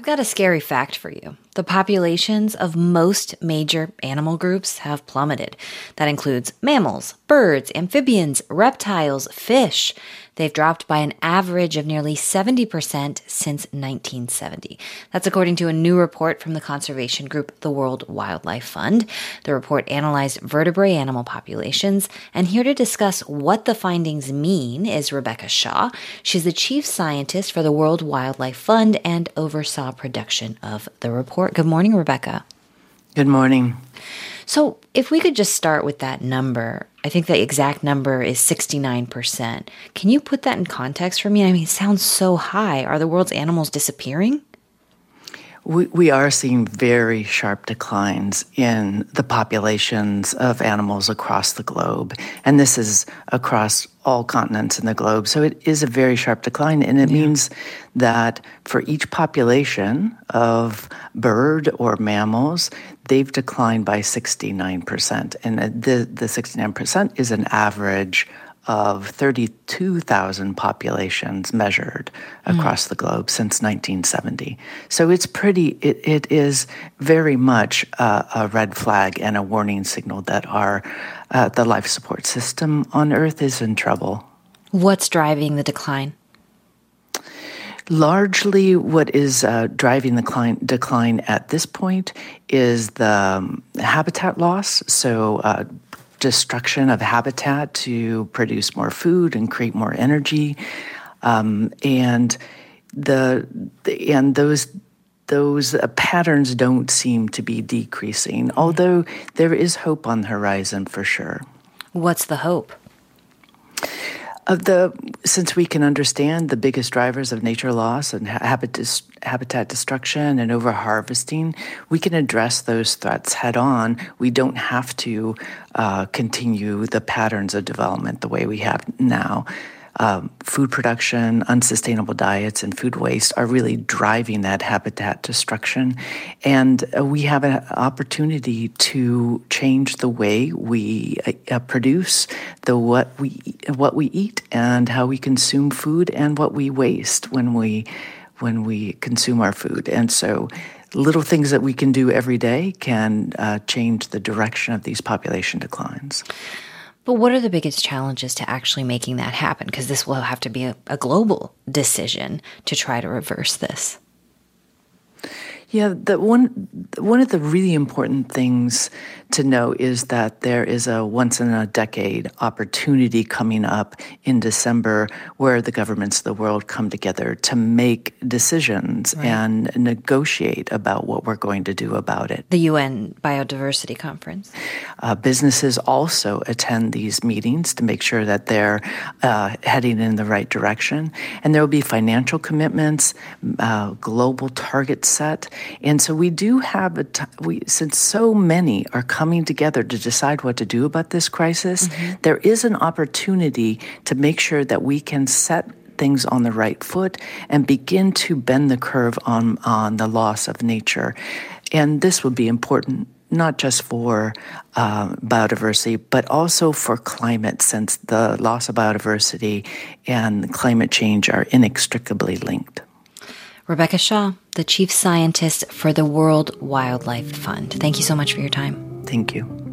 got a scary fact for you. The populations of most major animal groups have plummeted. That includes mammals, birds, amphibians, reptiles, fish. They've dropped by an average of nearly 70% since 1970. That's according to a new report from the conservation group, the World Wildlife Fund. The report analyzed vertebrate animal populations, and here to discuss what the findings mean is Rebecca Shaw. She's the chief scientist for the World Wildlife Fund and oversaw production of the report. Good morning, Rebecca. Good morning. So if we could just start with that number, I think the exact number is 69%. Can you put that in context for me? I mean, it sounds so high. Are the world's animals disappearing? We are seeing very sharp declines in the populations of animals across the globe. And this is across all continents in the globe. So it is a very sharp decline. And it means that for each population of bird or mammals, they've declined by 69%. And the 69% is an average of 32,000 populations measured across the globe since 1970. So it is very much a red flag and a warning signal that the life support system on Earth is in trouble. What's driving the decline? Largely what is driving the decline at this point is the habitat loss. So destruction of habitat to produce more food and create more energy, and those patterns don't seem to be decreasing. Although there is hope on the horizon for sure. What's the hope? Since we can understand the biggest drivers of nature loss and habitat destruction and overharvesting, we can address those threats head on. We don't have to continue the patterns of development the way we have now. Food production, unsustainable diets, and food waste are really driving that habitat destruction. And we have an opportunity to change the way we produce, what we eat, and how we consume food, and what we waste when we consume our food. And so little things that we can do every day can change the direction of these population declines. But what are the biggest challenges to actually making that happen? Because this will have to be a global decision to try to reverse this. Yeah, one of the really important things to know is that there is a once-in-a-decade opportunity coming up in December where the governments of the world come together to make decisions and negotiate about what we're going to do about it. The UN Biodiversity Conference. Businesses also attend these meetings to make sure that they're heading in the right direction. And there will be financial commitments, global targets set. And so we do have since so many are coming together to decide what to do about this crisis, there is an opportunity to make sure that we can set things on the right foot and begin to bend the curve on the loss of nature. And this would be important not just for biodiversity, but also for climate, since the loss of biodiversity and climate change are inextricably linked. Rebecca Shaw, the chief scientist for the World Wildlife Fund. Thank you so much for your time. Thank you.